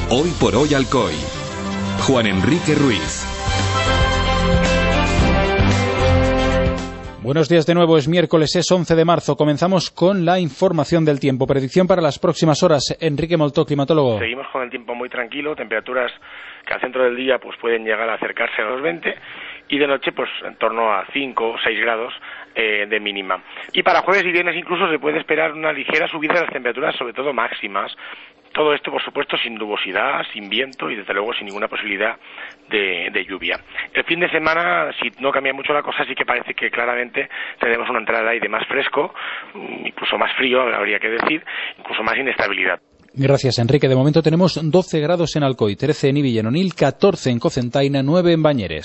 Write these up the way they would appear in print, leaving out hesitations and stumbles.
Hoy por hoy Alcoy. Juan Enrique Ruiz. Buenos días de nuevo, es miércoles, es 11 de marzo. Comenzamos con la información del tiempo. Predicción para las próximas horas. Enrique Moltó, climatólogo. Seguimos con el tiempo muy tranquilo, temperaturas que al centro del día pues pueden llegar a acercarse a los 20 y de noche pues en torno a 5 o 6 grados de mínima. Y para jueves y viernes incluso se puede esperar una ligera subida de las temperaturas, sobre todo máximas. Todo esto, por supuesto, sin nubosidad, sin viento y, desde luego, sin ninguna posibilidad de lluvia. El fin de semana, si no cambia mucho la cosa, sí que parece que claramente tenemos una entrada de aire más fresco, incluso más frío, habría que decir, incluso más inestabilidad. Gracias, Enrique. De momento tenemos 12 grados en Alcoy, 13 en Ibi y en Onil, 14 en Cocentaina, 9 en Bañeres.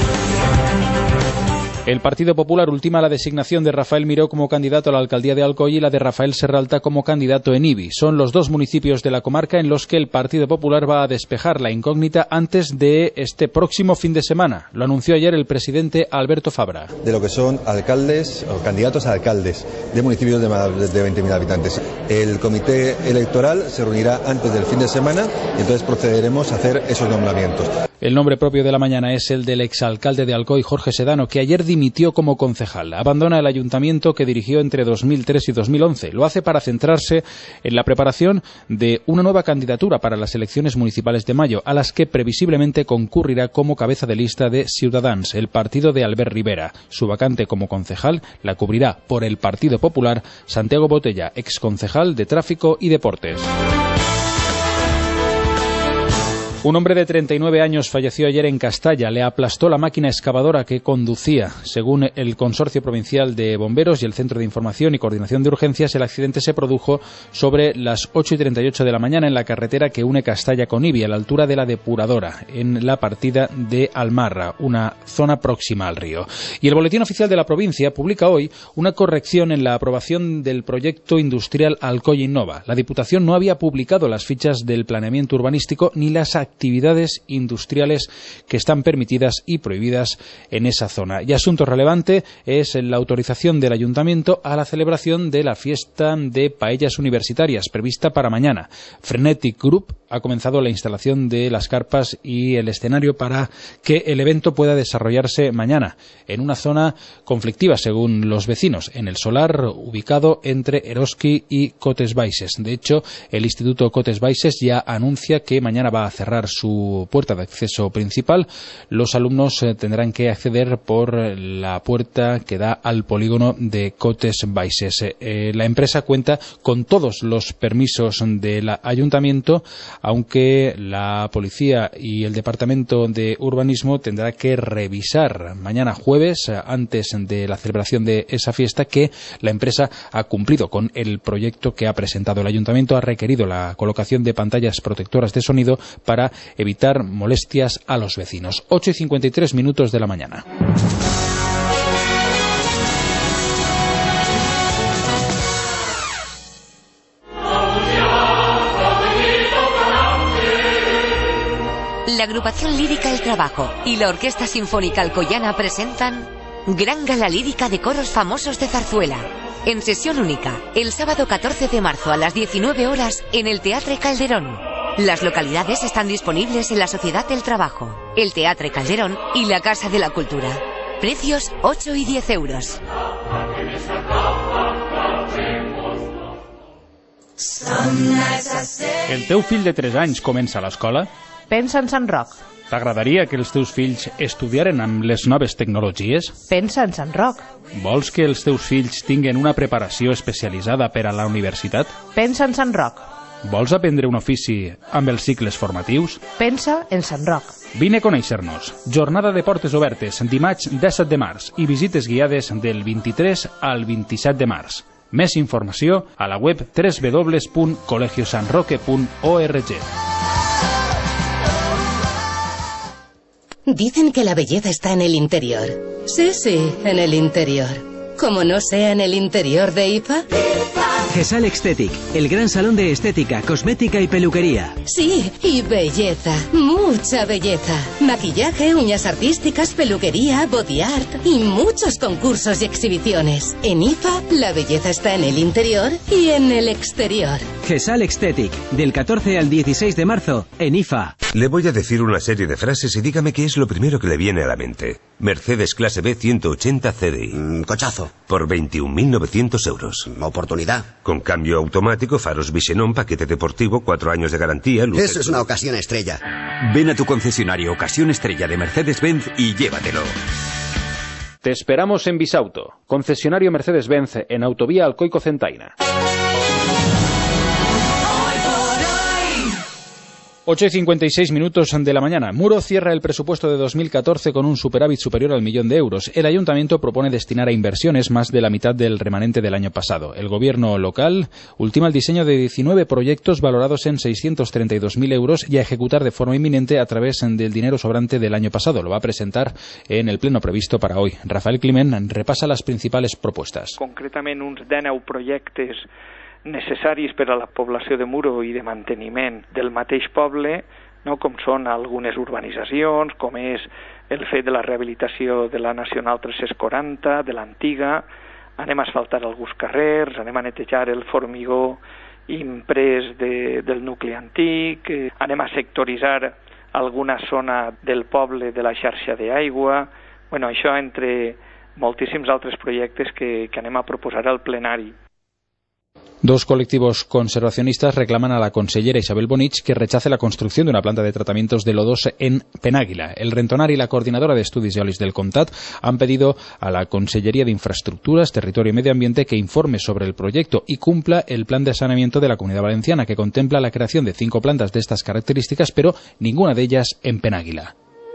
El Partido Popular ultima la designación de Rafael Miró como candidato a la alcaldía de Alcoy y la de Rafael Serralta como candidato en Ibi. Son los dos municipios de la comarca en los que el Partido Popular va a despejar la incógnita antes de este próximo fin de semana. Lo anunció ayer el presidente Alberto Fabra. De lo que son alcaldes o candidatos a alcaldes de municipios de 20.000 habitantes. El comité electoral se reunirá antes del fin de semana y entonces procederemos a hacer esos nombramientos. El nombre propio de la mañana es el del exalcalde de Alcoy, Jorge Sedano, que ayer dimitió como concejal. Abandona el ayuntamiento que dirigió entre 2003 y 2011. Lo hace para centrarse en la preparación de una nueva candidatura para las elecciones municipales de mayo, a las que previsiblemente concurrirá como cabeza de lista de Ciudadans, el partido de Albert Rivera. Su vacante como concejal la cubrirá por el Partido Popular Santiago Botella, exconcejal de Tráfico y Deportes. Un hombre de 39 años falleció ayer en Castalla. Le aplastó la máquina excavadora que conducía. Según el Consorcio Provincial de Bomberos y el Centro de Información y Coordinación de Urgencias, el accidente se produjo sobre las 8:38 de la mañana en la carretera que une Castalla con Ibi, a la altura de la depuradora, en la partida de Almarra, una zona próxima al río. Y el Boletín Oficial de la provincia publica hoy una corrección en la aprobación del proyecto industrial Alcoy Innova. La Diputación no había publicado las fichas del planeamiento urbanístico ni las actividades industriales que están permitidas y prohibidas en esa zona. Y asunto relevante es la autorización del Ayuntamiento a la celebración de la fiesta de paellas universitarias prevista para mañana. Frenetic Group ha comenzado la instalación de las carpas y el escenario para que el evento pueda desarrollarse mañana en una zona conflictiva, según los vecinos, en el solar ubicado entre Eroski y Cotes Baixes. De hecho, el Instituto Cotes Baixes ya anuncia que mañana va a cerrar su puerta de acceso principal. Los alumnos tendrán que acceder por la puerta que da al polígono de Cotes Baixes. La empresa cuenta con todos los permisos del ayuntamiento, aunque la policía y el departamento de urbanismo tendrá que revisar mañana jueves, antes de la celebración de esa fiesta, que la empresa ha cumplido con el proyecto que ha presentado. El ayuntamiento ha requerido la colocación de pantallas protectoras de sonido para evitar molestias a los vecinos. 8:53 de la mañana. La agrupación lírica El Trabajo y la Orquesta Sinfónica Alcoyana presentan Gran Gala Lírica de Coros Famosos de Zarzuela, en sesión única, el sábado 14 de marzo a las 19 horas en el Teatre Calderón. Las localidades están disponibles en la Sociedad del Trabajo, el Teatre Calderón y la Casa de la Cultura. Precios 8 y 10 euros. El teu fill de 3 anys comença a l'escola? Pensa en Sant Roc. T'agradaria que els teus fills estudiaren amb les noves tecnologies? Pensa en Sant Roc. Vols que els teus fills tinguen una preparació especialitzada per a la universitat? Pensa en Sant Roc. Vols aprendre un ofici amb els cicles formatius? Pensa en Sant Roc. Vine a conèixer-nos. Jornada de portes obertes, dimarts 17 de març i visites guiades del 23 al 27 de març. Més informació a la web www.colegiosanroque.org. Dicen que la belleza está en el interior. Sí, en el interior. Como no sea en el interior de IFA. GESAL Aesthetic, el gran salón de estética, cosmética y peluquería. Sí, y belleza, mucha belleza. Maquillaje, uñas artísticas, peluquería, body art y muchos concursos y exhibiciones. En IFA, la belleza está en el interior y en el exterior. GESAL Aesthetic, del 14 al 16 de marzo, en IFA. Le voy a decir una serie de frases y dígame qué es lo primero que le viene a la mente. Mercedes clase B 180 CDI. Cochazo. Por 21.900 euros. Oportunidad. Con cambio automático, faros Visenon, paquete deportivo, 4 años de garantía, luces... Eso es una ocasión estrella. Ven a tu concesionario Ocasión Estrella de Mercedes-Benz y llévatelo. Te esperamos en Bisauto, concesionario Mercedes-Benz en Autovía Alcoy-Cocentaina. 8:56 de la mañana. Muro cierra el presupuesto de 2014 con un superávit superior al 1.000.000 de euros. El ayuntamiento propone destinar a inversiones más de la mitad del remanente del año pasado. El gobierno local ultima el diseño de 19 proyectos valorados en 632.000 euros y a ejecutar de forma inminente a través del dinero sobrante del año pasado. Lo va a presentar en el pleno previsto para hoy. Rafael Climent repasa las principals propostes. Concretament uns 19 projectes necessaris per a la població de Muro i de manteniment del mateix poble, no? Com són algunes urbanitzacions, com és el fet de la rehabilitació de la Nacional 340, de l'antiga, anem a asfaltar alguns carrers, anem a netejar el formigó imprès del nucli antic, anem a sectoritzar alguna zona del poble de la xarxa d'aigua, bueno, això entre moltíssims altres projectes que anem a proposar al plenari. Dos colectivos conservacionistas reclaman a la consellera Isabel Bonich que rechace la construcción de una planta de tratamientos de lodos en Penàguila. El Rentonar y la Coordinadora de Estudis Eòlics del Comtat han pedido a la Consellería de Infraestructuras, Territorio y Medio Ambiente que informe sobre el proyecto y cumpla el plan de saneamiento de la Comunidad Valenciana, que contempla la creación de 5 plantas de estas características, pero ninguna de ellas en Penàguila.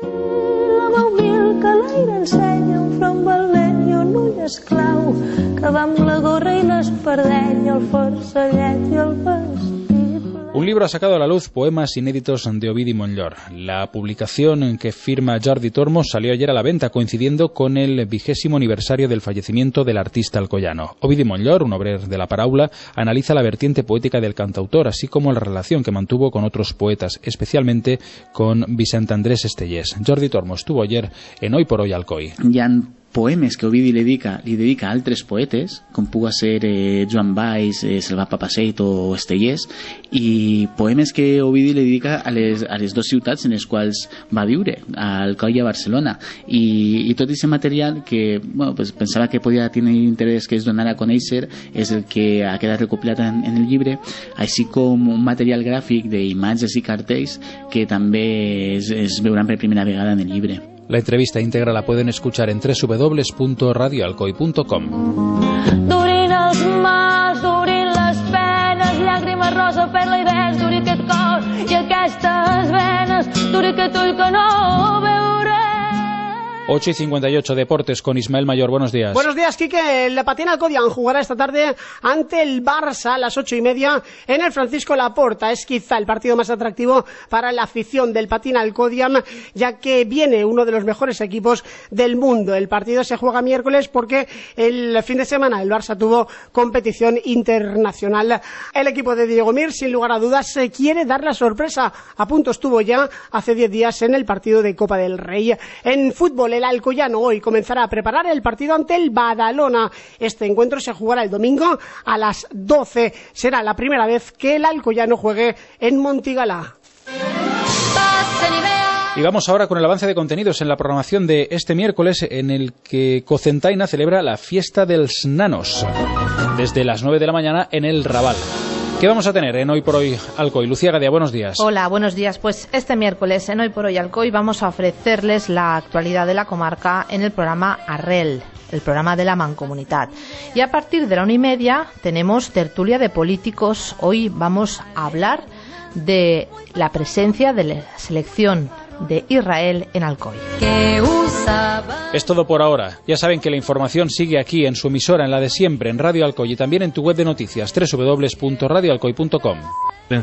Esclau, que va amb la gorra i l'espardenya, el farcellet i el vestit. Un libro ha sacado a la luz poemas inéditos de Ovidi Montllor. La publicación que firma Jordi Tormos salió ayer a la venta, coincidiendo con el 20º aniversario del fallecimiento del artista alcoyano. Ovidi Montllor, un obrer de la paraula, analiza la vertiente poética del cantautor, así como la relación que mantuvo con otros poetas, especialmente con Vicent Andrés Estellés. Jordi Tormos estuvo ayer en Hoy por Hoy Alcoy. Poemes que Ovidi li dedica a altres poetes, com puga ser Joan Valls, Salvat Papasseit o Estellés, i poemes que Ovidi li dedica a les dues ciutats en les quals va viure, a Alcoi i a Barcelona. I tot aquest material que pues pensava que podia tenir interès que es donara a conèixer és el que ha quedat recopilat en el llibre, així com un material gràfic d'imatges i cartells que també es veuran per primera vegada en el llibre. La entrevista íntegra la pueden escuchar en www.radioalcoy.com. Durin els mals, durin les penes, llàgrimes rosa, perla i vers, duri aquest cor i aquestes venes, duri aquest ull que no veuré. 8:58 Deportes con Ismael Mayor. Buenos días. Buenos días, Quique. El Patín Alcodian jugará esta tarde ante el Barça a las 8:30 en el Francisco Laporta. Es quizá el partido más atractivo para la afición del Patín Alcodian, ya que viene uno de los mejores equipos del mundo. El partido se juega miércoles porque el fin de semana el Barça tuvo competición internacional. El equipo de Diego Mir, sin lugar a dudas, se quiere dar la sorpresa. A punto estuvo ya hace 10 días en el partido de Copa del Rey. En fútbol, el alcoyano hoy comenzará a preparar el partido ante el Badalona. Este encuentro se jugará el domingo a las 12. Será la primera vez que el alcoyano juegue en Montigalá. Y vamos ahora con el avance de contenidos en la programación de este miércoles, en el que Cocentaina celebra la fiesta dels nanos desde las 9 de la mañana en el Raval. ¿Qué vamos a tener en Hoy por Hoy Alcoy? Lucía Gadia, buenos días. Hola, buenos días. Pues este miércoles en Hoy por Hoy Alcoy vamos a ofrecerles la actualidad de la comarca en el programa Arrel, el programa de la Mancomunitat. Y a partir de la 1:30 tenemos tertulia de políticos. Hoy vamos a hablar de la presencia de la selección de Israel en Alcoy. Es todo por ahora. Ya saben que la información sigue aquí en su emisora, en la de siempre, en Radio Alcoy, y también en tu web de noticias, www.radioalcoy.com.